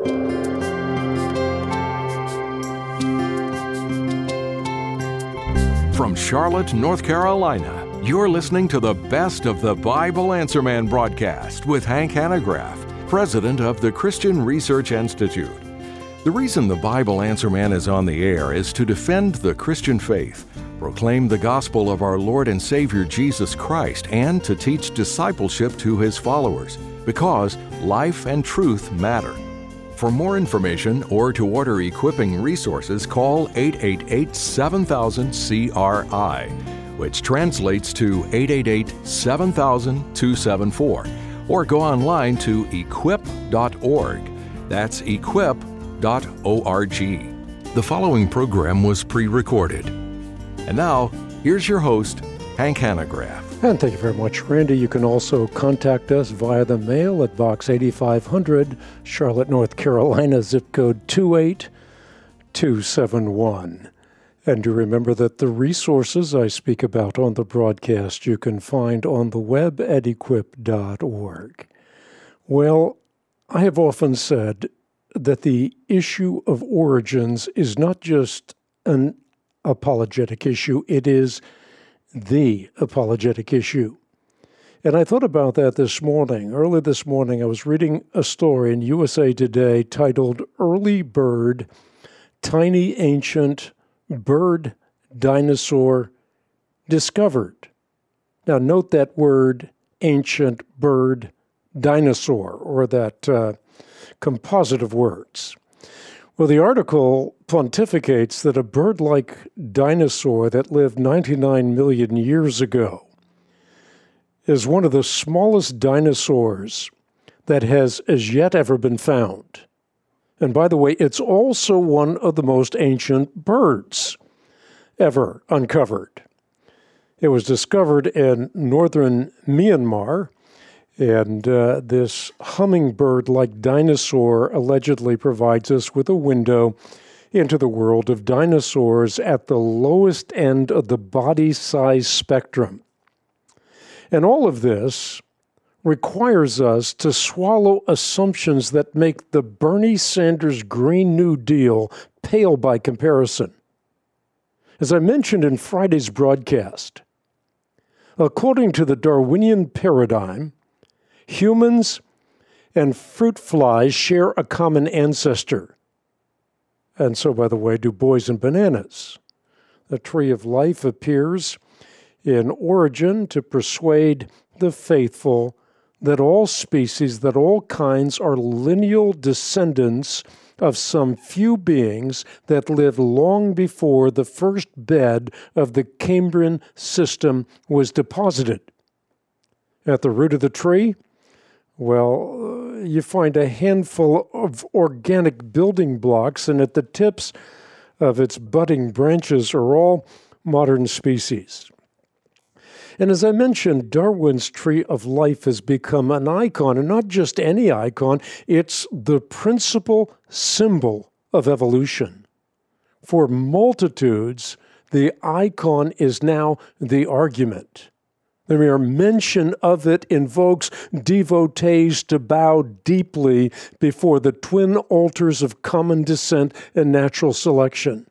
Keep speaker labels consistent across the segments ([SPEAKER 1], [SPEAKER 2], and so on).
[SPEAKER 1] From Charlotte, North Carolina, you're listening to the Best of the Bible Answer Man broadcast with Hank Hanegraaff, president of the Christian Research Institute. The reason the Bible Answer Man is on the air is to defend the Christian faith, proclaim the gospel of our Lord and Savior Jesus Christ, and to teach discipleship to His followers, because life and truth matter. For more information or to order equipping resources, call 888-7000-CRI, which translates to 888-7000-274, or go online to equip.org. That's equip.org. The following program was pre-recorded. And now, here's your host, Hank Hanegraaff.
[SPEAKER 2] And thank you very much, Randy. You can also contact us via the mail at Box 8500, Charlotte, North Carolina, zip code 28271. And do remember that the resources I speak about on the broadcast you can find on the web at equip.org. Well, I have often said that the issue of origins is not just an apologetic issue, it is the apologetic issue. And I thought about that this morning. Early this morning, I was reading a story in USA Today titled Early Bird, Tiny Ancient Bird Dinosaur Discovered. Now, note that word, ancient bird dinosaur, or that composite of words. Well, the article pontificates that a bird-like dinosaur that lived 99 million years ago is one of the smallest dinosaurs that has as yet ever been found. And by the way, it's also one of the most ancient birds ever uncovered. It was discovered in northern Myanmar, and this hummingbird-like dinosaur allegedly provides us with a window into the world of dinosaurs at the lowest end of the body size spectrum. And all of this requires us to swallow assumptions that make the Bernie Sanders Green New Deal pale by comparison. As I mentioned in Friday's broadcast, according to the Darwinian paradigm, humans and fruit flies share a common ancestor. And so, by the way, do boys and bananas. The tree of life appears in origin to persuade the faithful that all species, that all kinds are lineal descendants of some few beings that lived long before the first bed of the Cambrian system was deposited. At the root of the tree, well, you find a handful of organic building blocks, and at the tips of its budding branches are all modern species. And as I mentioned, Darwin's tree of life has become an icon, and not just any icon, it's the principal symbol of evolution. For multitudes, the icon is now the argument. The mere mention of it invokes devotees to bow deeply before the twin altars of common descent and natural selection.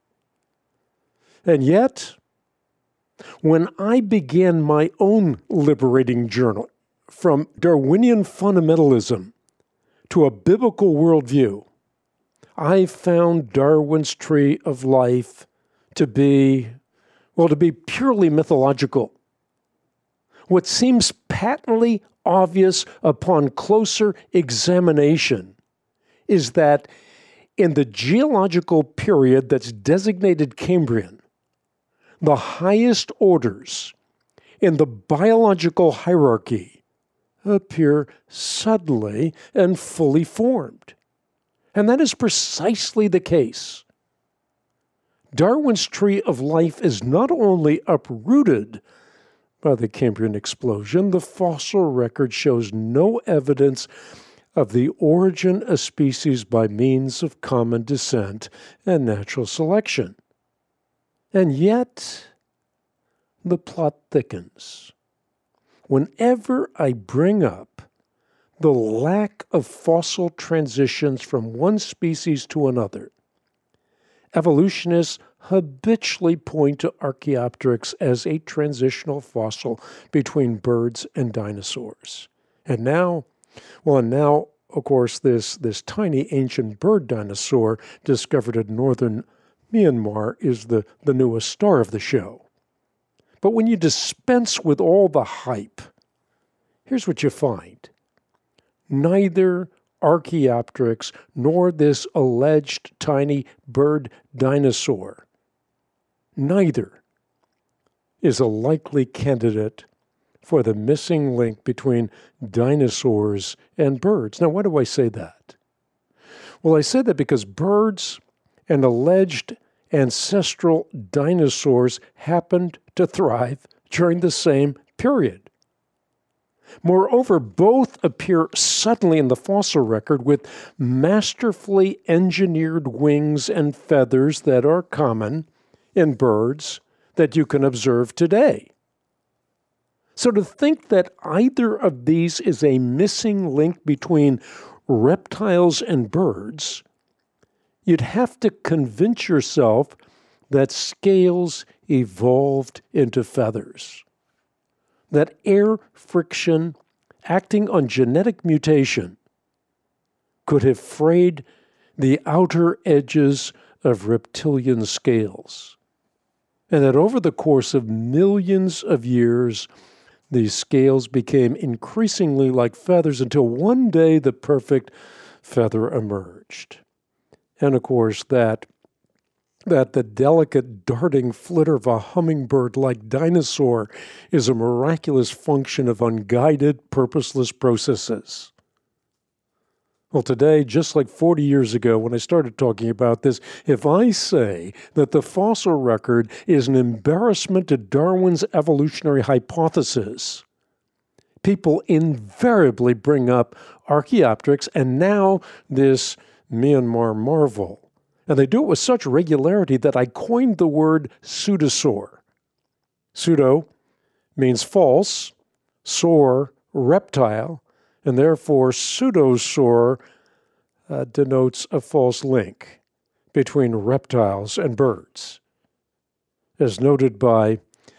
[SPEAKER 2] And yet, when I began my own liberating journey from Darwinian fundamentalism to a biblical worldview, I found Darwin's tree of life to be purely mythological. What seems patently obvious upon closer examination is that in the geological period that's designated Cambrian, the highest orders in the biological hierarchy appear suddenly and fully formed. And that is precisely the case. Darwin's tree of life is not only uprooted by the Cambrian explosion, the fossil record shows no evidence of the origin of species by means of common descent and natural selection. And yet, the plot thickens. Whenever I bring up the lack of fossil transitions from one species to another. Evolutionists habitually point to Archaeopteryx as a transitional fossil between birds and dinosaurs. And now, of course, this tiny ancient bird dinosaur discovered in northern Myanmar is the newest star of the show. But when you dispense with all the hype, here's what you find. Neither Archaeopteryx nor this alleged tiny bird dinosaur, neither is a likely candidate for the missing link between dinosaurs and birds. Now, why do I say that? Well, I say that because birds and alleged ancestral dinosaurs happened to thrive during the same period. Moreover, both appear suddenly in the fossil record with masterfully engineered wings and feathers that are common in birds that you can observe today. So to think that either of these is a missing link between reptiles and birds, you'd have to convince yourself that scales evolved into feathers, that air friction acting on genetic mutation could have frayed the outer edges of reptilian scales, and that over the course of millions of years, these scales became increasingly like feathers until one day the perfect feather emerged. And of course, that the delicate darting flitter of a hummingbird-like dinosaur is a miraculous function of unguided, purposeless processes. Well, today, just like 40 years ago when I started talking about this, if I say that the fossil record is an embarrassment to Darwin's evolutionary hypothesis, people invariably bring up Archaeopteryx and now this Myanmar marvel. And they do it with such regularity that I coined the word pseudosaur. Pseudo means false, saur, reptile, and therefore pseudosaur denotes a false link between reptiles and birds. As noted by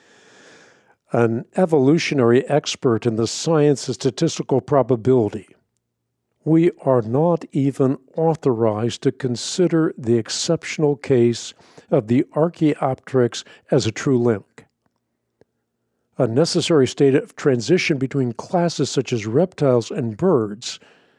[SPEAKER 2] an evolutionary expert in the science of statistical probability, we are not even authorized to consider the exceptional case of the Archaeopteryx as a true link. A necessary state of transition between classes such as reptiles and birds,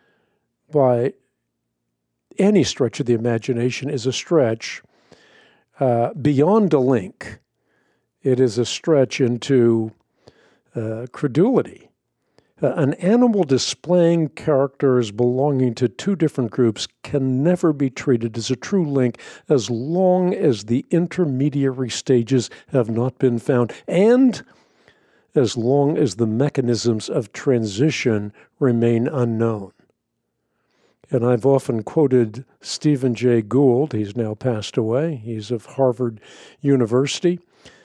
[SPEAKER 2] by any stretch of the imagination, is a stretch beyond a link. It is a stretch into credulity. An animal displaying characters belonging to two different groups can never be treated as a true link as long as the intermediary stages have not been found, and as long as the mechanisms of transition remain unknown. And I've often quoted Stephen Jay Gould. He's now passed away. He's of Harvard University.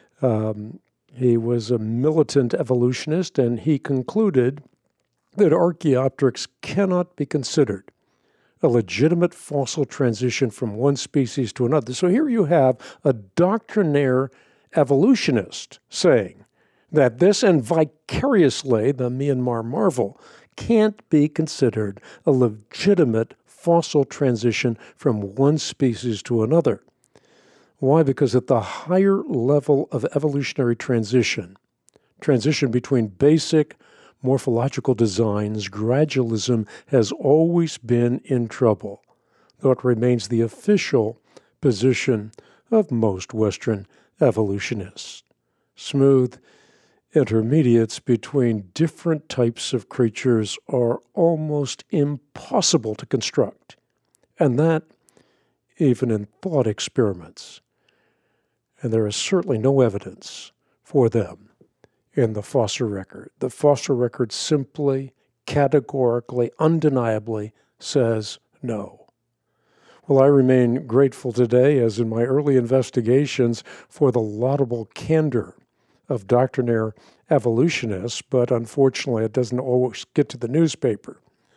[SPEAKER 2] He was a militant evolutionist, and he concluded that Archaeopteryx cannot be considered a legitimate fossil transition from one species to another. So here you have a doctrinaire evolutionist saying that this, and vicariously the Myanmar marvel, can't be considered a legitimate fossil transition from one species to another. Why? Because at the higher level of evolutionary transition between basic morphological designs, gradualism has always been in trouble, though it remains the official position of most Western evolutionists. Smooth intermediates between different types of creatures are almost impossible to construct, and that even in thought experiments. And there is certainly no evidence for them in the fossil record. The fossil record simply, categorically, undeniably says no. Well, I remain grateful today, as in my early investigations, for the laudable candor of doctrinaire evolutionists, but unfortunately it doesn't always get to the newspaper.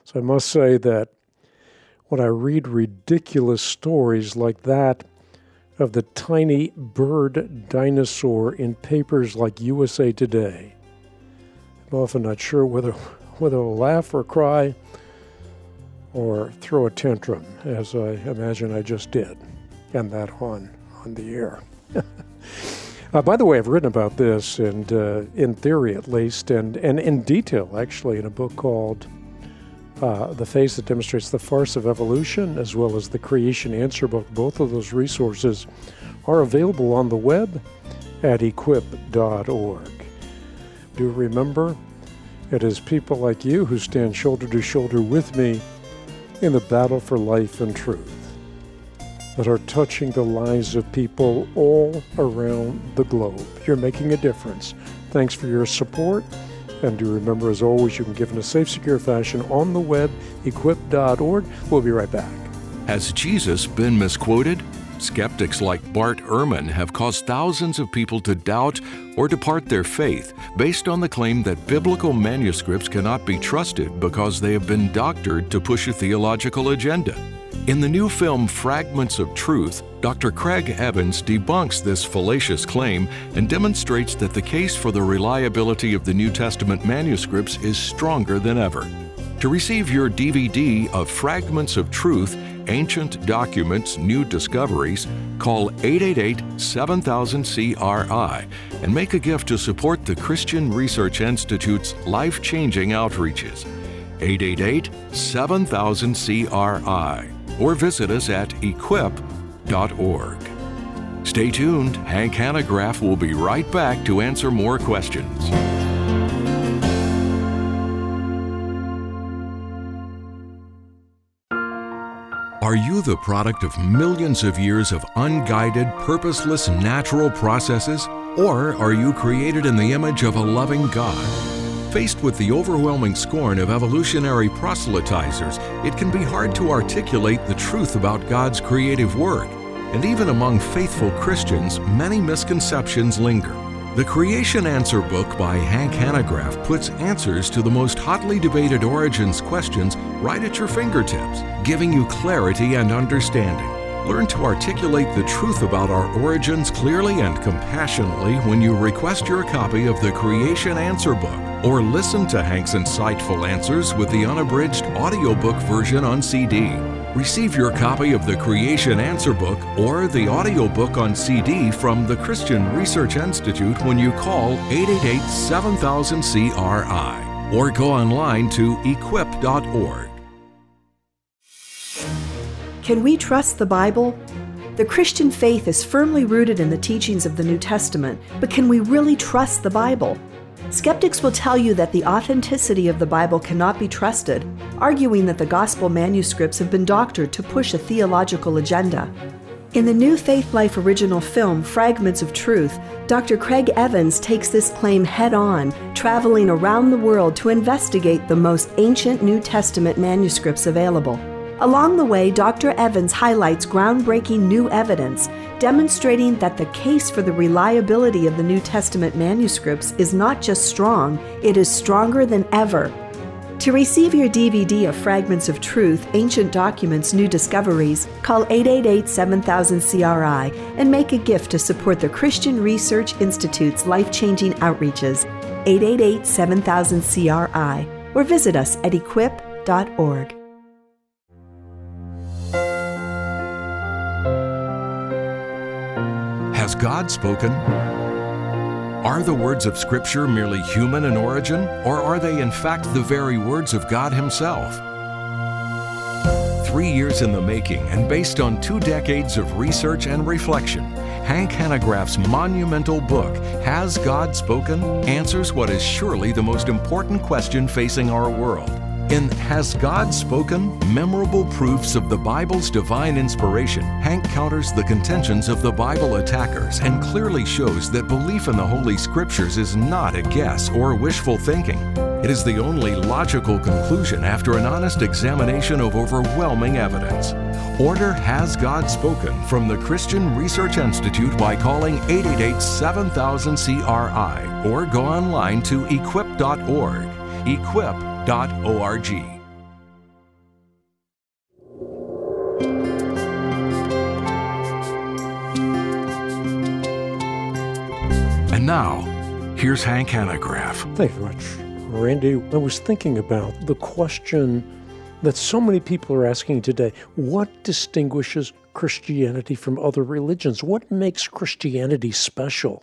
[SPEAKER 2] So I must say that when I read ridiculous stories like that of the tiny bird dinosaur in papers like USA Today, I'm often not sure whether to laugh or cry or throw a tantrum, as I imagine I just did, and that on the air. By the way, I've written about this, and in theory at least, and in detail, actually, in a book called The Face That Demonstrates the Farce of Evolution, as well as the Creation Answer book. Both of those resources are available on the web at equip.org. Do remember, it is people like you who stand shoulder to shoulder with me in the battle for life and truth that are touching the lives of people all around the globe. You're making a difference. Thanks for your support. And do remember, as always, you can give in a safe, secure fashion on the web, equip.org. We'll be right back.
[SPEAKER 1] Has Jesus been misquoted? Skeptics like Bart Ehrman have caused thousands of people to doubt or depart their faith based on the claim that biblical manuscripts cannot be trusted because they have been doctored to push a theological agenda. In the new film Fragments of Truth, Dr. Craig Evans debunks this fallacious claim and demonstrates that the case for the reliability of the New Testament manuscripts is stronger than ever. To receive your DVD of Fragments of Truth, Ancient Documents, New Discoveries, call 888-7000-CRI and make a gift to support the Christian Research Institute's life-changing outreaches. 888-7000-CRI, or visit us at equip.org. Stay tuned. Hank Hanegraaff will be right back to answer more questions. Are you the product of millions of years of unguided, purposeless, natural processes? Or are you created in the image of a loving God? Faced with the overwhelming scorn of evolutionary proselytizers, it can be hard to articulate the truth about God's creative work. And even among faithful Christians, many misconceptions linger. The Creation Answer book by Hank Hanegraaff puts answers to the most hotly debated origins questions right at your fingertips, giving you clarity and understanding. Learn to articulate the truth about our origins clearly and compassionately when you request your copy of the Creation Answer book, or listen to Hank's insightful answers with the unabridged audiobook version on CD. Receive your copy of the Creation Answer book or the audiobook on CD from the Christian Research Institute when you call 888-7000-CRI or go online to equip.org.
[SPEAKER 3] Can we trust the Bible? The Christian faith is firmly rooted in the teachings of the New Testament, but can we really trust the Bible? Skeptics will tell you that the authenticity of the Bible cannot be trusted, arguing that the gospel manuscripts have been doctored to push a theological agenda. In the new Faith Life original film, Fragments of Truth, Dr. Craig Evans takes this claim head-on, traveling around the world to investigate the most ancient New Testament manuscripts available. Along the way, Dr. Evans highlights groundbreaking new evidence demonstrating that the case for the reliability of the New Testament manuscripts is not just strong, it is stronger than ever. To receive your DVD of Fragments of Truth, Ancient Documents, New Discoveries, call 888-7000-CRI and make a gift to support the Christian Research Institute's life-changing outreaches, 888-7000-CRI, or visit us at equip.org.
[SPEAKER 1] Has God spoken? Are the words of Scripture merely human in origin, or are they in fact the very words of God Himself? 3 years in the making and based on 2 decades of research and reflection, Hank Hanegraaff's monumental book, Has God Spoken?, answers what is surely the most important question facing our world. In Has God Spoken? Memorable Proofs of the Bible's Divine Inspiration, Hank counters the contentions of the Bible attackers and clearly shows that belief in the Holy Scriptures is not a guess or wishful thinking. It is the only logical conclusion after an honest examination of overwhelming evidence. Order Has God Spoken from the Christian Research Institute by calling 888-7000-CRI or go online to equip.org. Equip.org. And now, here's Hank Hanegraaff.
[SPEAKER 2] Thank you very much, Randy. I was thinking about the question that so many people are asking today. What distinguishes Christianity from other religions? What makes Christianity special?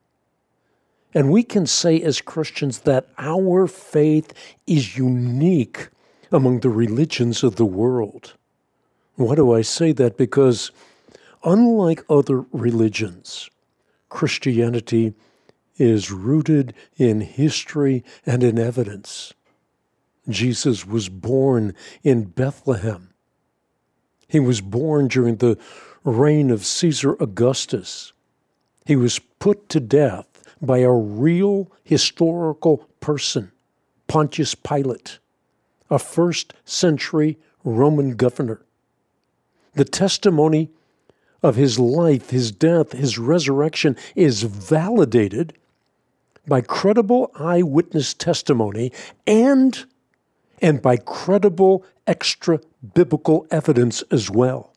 [SPEAKER 2] And we can say as Christians that our faith is unique among the religions of the world. Why do I say that? Because unlike other religions, Christianity is rooted in history and in evidence. Jesus was born in Bethlehem. He was born during the reign of Caesar Augustus. He was put to death by a real historical person, Pontius Pilate, a first-century Roman governor. The testimony of his life, his death, his resurrection is validated by credible eyewitness testimony and by credible extra-biblical evidence as well.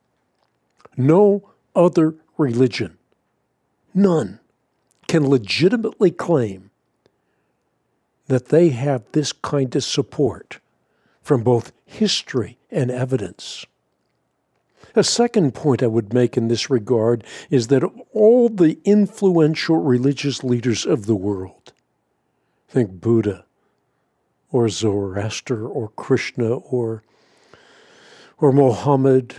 [SPEAKER 2] No other religion, none, can legitimately claim that they have this kind of support from both history and evidence. A second point I would make in this regard is that all the influential religious leaders of the world, think Buddha or Zoroaster or Krishna or Mohammed,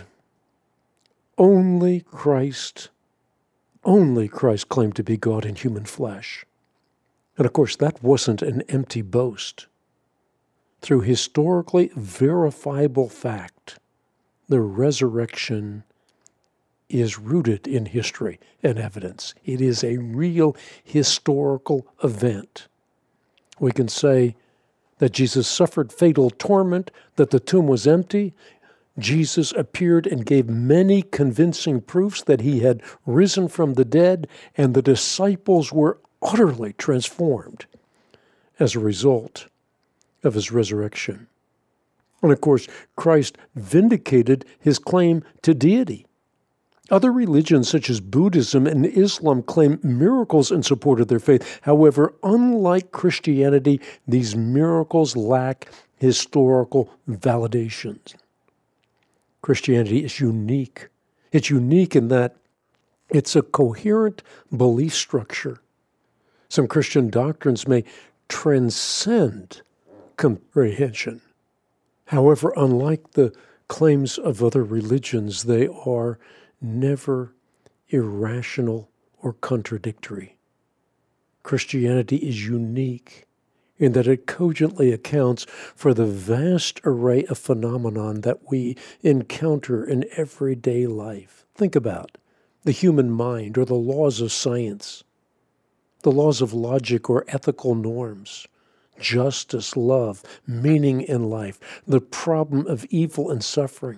[SPEAKER 2] only Christ claimed to be God in human flesh. And of course, that wasn't an empty boast. Through historically verifiable fact, the resurrection is rooted in history and evidence. It is a real historical event. We can say that Jesus suffered fatal torment, that the tomb was empty. Jesus appeared and gave many convincing proofs that he had risen from the dead, and the disciples were utterly transformed as a result of his resurrection. And of course, Christ vindicated his claim to deity. Other religions such as Buddhism and Islam claim miracles in support of their faith. However, unlike Christianity, these miracles lack historical validations. Christianity is unique. It's unique in that it's a coherent belief structure. Some Christian doctrines may transcend comprehension. However, unlike the claims of other religions, they are never irrational or contradictory. Christianity is unique in that it cogently accounts for the vast array of phenomenon that we encounter in everyday life. Think about the human mind or the laws of science, the laws of logic or ethical norms, justice, love, meaning in life, the problem of evil and suffering.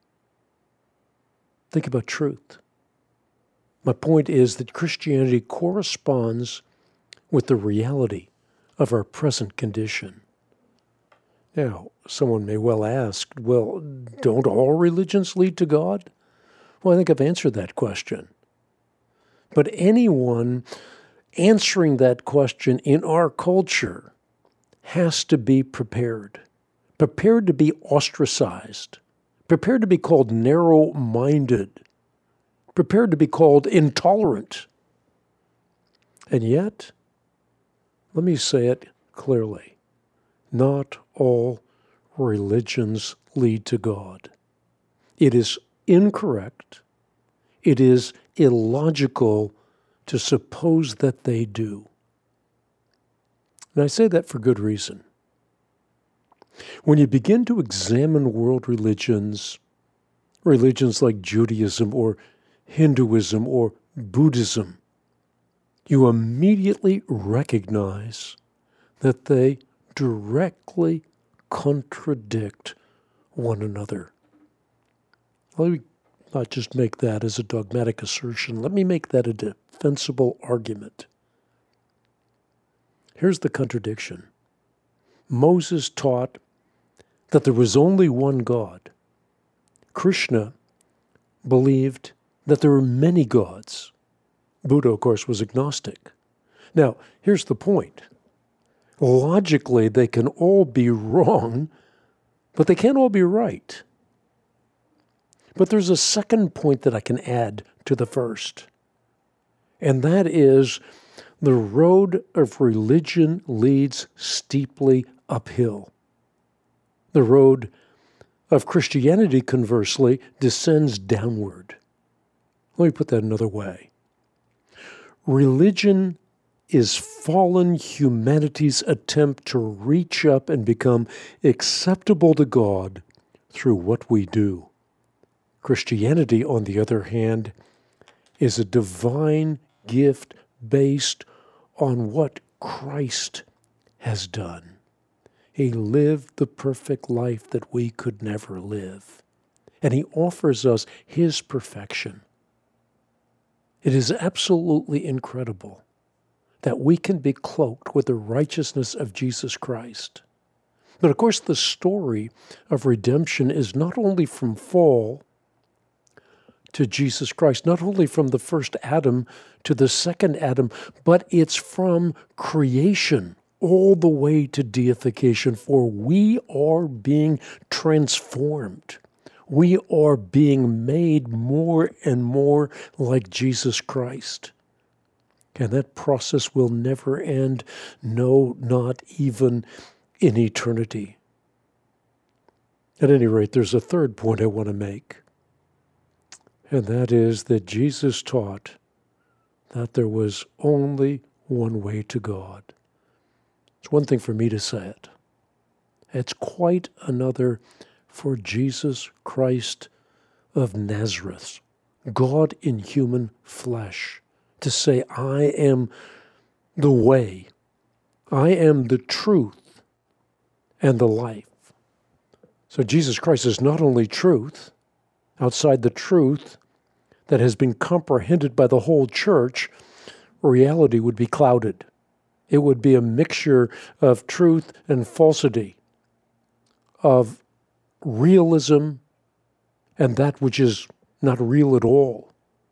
[SPEAKER 2] Think about truth. My point is that Christianity corresponds with the reality of our present condition. Now, someone may well ask, well, don't all religions lead to God? Well, I think I've answered that question. But anyone answering that question in our culture has to be prepared to be ostracized, prepared to be called narrow-minded, prepared to be called intolerant. And yet, let me say it clearly, not all religions lead to God. It is incorrect, it is illogical to suppose that they do. And I say that for good reason. When you begin to examine world religions like Judaism or Hinduism or Buddhism, you immediately recognize that they directly contradict one another. Let me not just make that as a dogmatic assertion. Let me make that a defensible argument. Here's the contradiction. Moses taught that there was only one God. Krishna believed that there were many gods. Buddha, of course, was agnostic. Now, here's the point. Logically, they can all be wrong, but they can't all be right. But there's a second point that I can add to the first, and that is the road of religion leads steeply uphill. The road of Christianity, conversely, descends downward. Let me put that another way. Religion is fallen humanity's attempt to reach up and become acceptable to God through what we do. Christianity, on the other hand, is a divine gift based on what Christ has done. He lived the perfect life that we could never live, and He offers us His perfection. It is absolutely incredible that we can be cloaked with the righteousness of Jesus Christ. But of course, the story of redemption is not only from fall to Jesus Christ, not only from the first Adam to the second Adam, but it's from creation all the way to deification, for we are being transformed. We are being made more and more like Jesus Christ. And that process will never end, no, not even in eternity. At any rate, there's a third point I want to make, and that is that Jesus taught that there was only one way to God. It's one thing for me to say it. It's quite another for Jesus Christ of Nazareth, God in human flesh, to say, I am the way, I am the truth, and the life. So Jesus Christ is not only truth. Outside the truth that has been comprehended by the whole church, reality would be clouded. It would be a mixture of truth and falsity, of realism and that which is not real at all.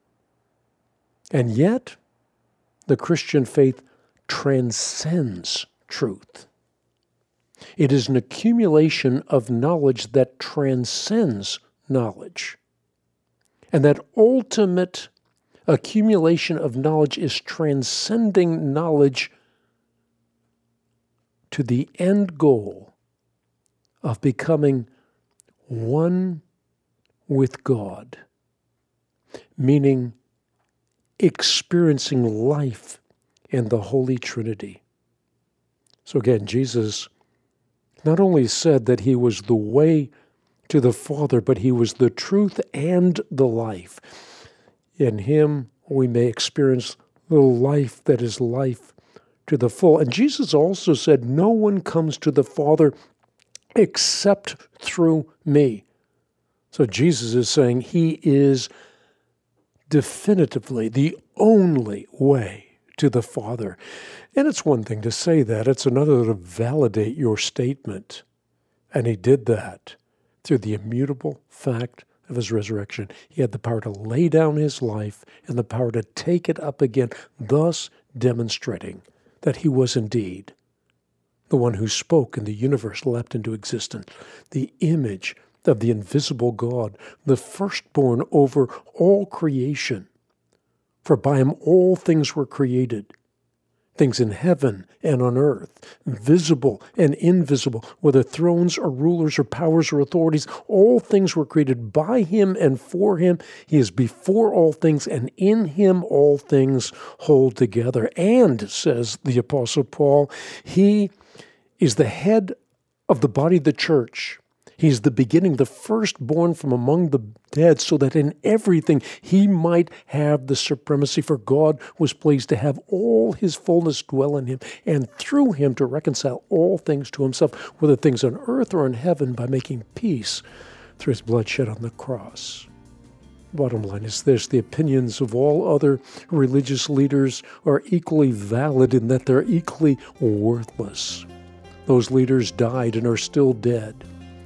[SPEAKER 2] And yet, the Christian faith transcends truth. It is an accumulation of knowledge that transcends knowledge. And that ultimate accumulation of knowledge is transcending knowledge to the end goal of becoming one with God, meaning experiencing life in the Holy Trinity. So again, Jesus not only said that He was the way to the Father, but He was the truth and the life. In Him we may experience the life that is life to the full. And Jesus also said, no one comes to the Father except through me. So Jesus is saying He is definitively the only way to the Father. And it's one thing to say that, it's another to validate your statement. And He did that through the immutable fact of His resurrection. He had the power to lay down His life and the power to take it up again, thus demonstrating that He was indeed the one who spoke and the universe leapt into existence, the image of the invisible God, the firstborn over all creation. For by Him all things were created, things in heaven and on earth, visible and invisible, whether thrones or rulers or powers or authorities, all things were created by Him and for Him. He is before all things, and in Him all things hold together. And, says the Apostle Paul, He is the head of the body of the church. He's the beginning, the firstborn from among the dead, so that in everything He might have the supremacy. For God was pleased to have all His fullness dwell in Him, and through Him to reconcile all things to Himself, whether things on earth or in heaven, by making peace through His blood shed on the cross. Bottom line is this: the opinions of all other religious leaders are equally valid in that they're equally worthless. Those leaders died and are still dead.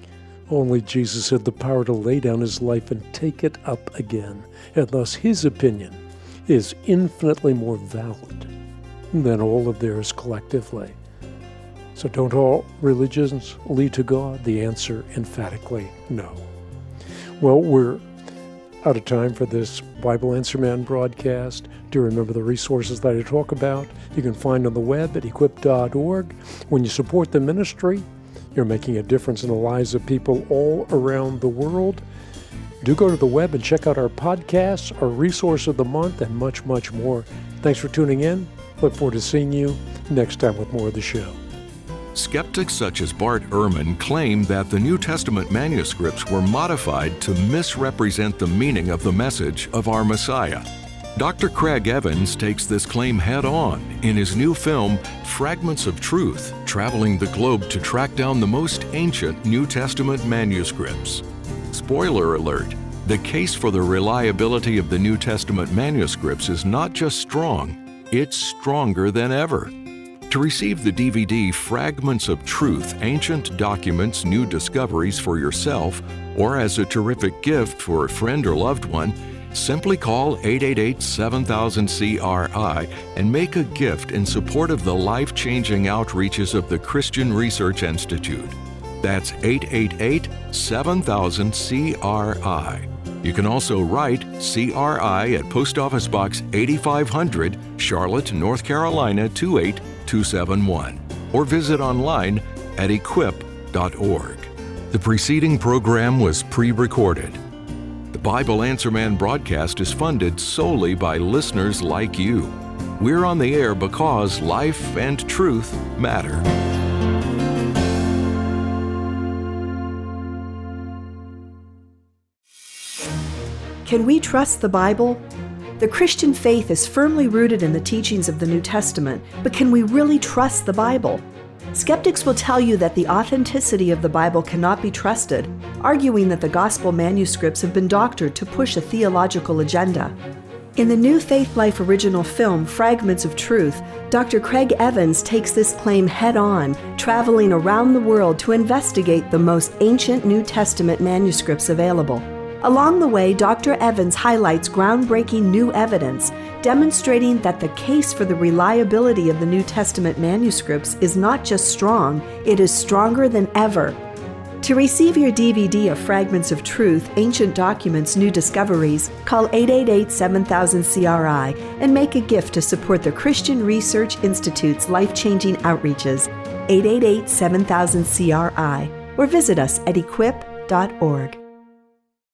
[SPEAKER 2] Only Jesus had the power to lay down his life and take it up again, and thus his opinion is infinitely more valid than all of theirs collectively. So don't all religions lead to God? The answer, emphatically, no. Well, we're out of time for this Bible Answer Man broadcast. Do remember the resources that I talk about you can find on the web at equip.org. When you support the ministry, you're making a difference in the lives of people all around the world. Do go to the web and check out our podcasts, our resource of the month, and much, much more. Thanks for tuning in. Look forward to seeing you next time with more of the show.
[SPEAKER 1] Skeptics such as Bart Ehrman claim that the New Testament manuscripts were modified to misrepresent the meaning of the message of our Messiah. Dr. Craig Evans takes this claim head-on in his new film, Fragments of Truth, traveling the globe to track down the most ancient New Testament manuscripts. Spoiler alert, the case for the reliability of the New Testament manuscripts is not just strong, it's stronger than ever. To receive the DVD Fragments of Truth, Ancient Documents, New Discoveries for yourself, or as a terrific gift for a friend or loved one, simply call 888-7000-CRI and make a gift in support of the life-changing outreaches of the Christian Research Institute. That's 888-7000-CRI. You can also write CRI at Post Office Box 8500, Charlotte, North Carolina 28271, or visit online at equip.org. The preceding program was pre-recorded. The Bible Answer Man broadcast is funded solely by listeners like you. We're on the air because life and truth matter.
[SPEAKER 3] Can we trust the Bible? The Christian faith is firmly rooted in the teachings of the New Testament, but can we really trust the Bible? Skeptics will tell you that the authenticity of the Bible cannot be trusted, arguing that the gospel manuscripts have been doctored to push a theological agenda. In the New Faith Life original film, Fragments of Truth, Dr. Craig Evans takes this claim head-on, traveling around the world to investigate the most ancient New Testament manuscripts available. Along the way, Dr. Evans highlights groundbreaking new evidence demonstrating that the case for the reliability of the New Testament manuscripts is not just strong, it is stronger than ever. To receive your DVD of Fragments of Truth, Ancient Documents, New Discoveries, call 888-7000-CRI and make a gift to support the Christian Research Institute's life-changing outreaches, 888-7000-CRI, or visit us at equip.org.